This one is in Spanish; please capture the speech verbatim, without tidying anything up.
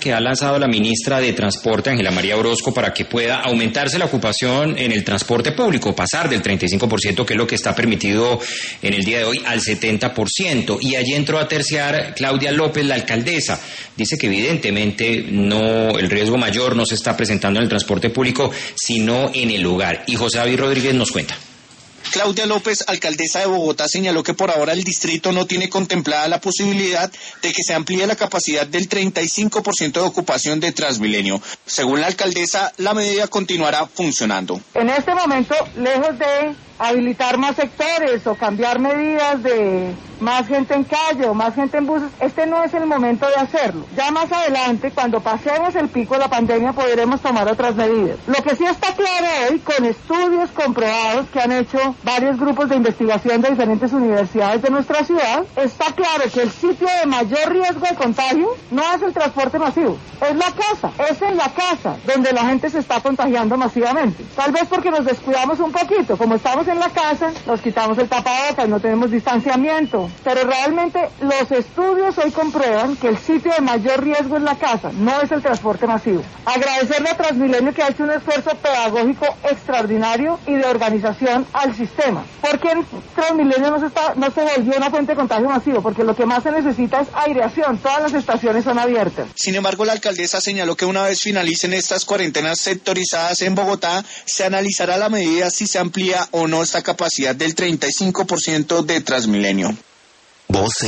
que ha lanzado la ministra de Transporte, Ángela María Orozco, para que pueda aumentarse la ocupación en el transporte público, pasar del treinta y cinco por ciento, que es lo que está permitido en el día de hoy, al setenta por ciento. Y allí entró a terciar Claudia López, la alcaldesa. Dice que evidentemente no, el riesgo mayor no se está presentando en el transporte público, sino en el hogar. Y José David Rodríguez nos cuenta. Claudia López, alcaldesa de Bogotá, señaló que por ahora el distrito no tiene contemplada la posibilidad de que se amplíe la capacidad del treinta y cinco por ciento de ocupación de Transmilenio. Según la alcaldesa, la medida continuará funcionando. En este momento, lejos de habilitar más sectores o cambiar medidas de más gente en calle o más gente en buses, este no es el momento de hacerlo. Ya más adelante, cuando pasemos el pico de la pandemia, podremos tomar otras medidas. Lo que sí está claro hoy, con estudios comprobados que han hecho varios grupos de investigación de diferentes universidades de nuestra ciudad, está claro que el sitio de mayor riesgo de contagio no es el transporte masivo, es la casa, es en la casa donde la gente se está contagiando masivamente. Tal vez porque nos descuidamos un poquito, como estamos en la casa, nos quitamos el tapabocas, no tenemos distanciamiento, pero realmente los estudios hoy comprueban que el sitio de mayor riesgo es la casa, no es el transporte masivo. Agradecerle a Transmilenio que ha hecho un esfuerzo pedagógico extraordinario y de organización al sistema. ¿Por qué Transmilenio no se, está, no se volvió una fuente de contagio masivo? Porque lo que más se necesita es aireación, todas las estaciones son abiertas. Sin embargo, la alcaldesa señaló que una vez finalicen estas cuarentenas sectorizadas en Bogotá, se analizará la medida si se amplía o no esta capacidad del treinta y cinco por ciento de Transmilenio. Voce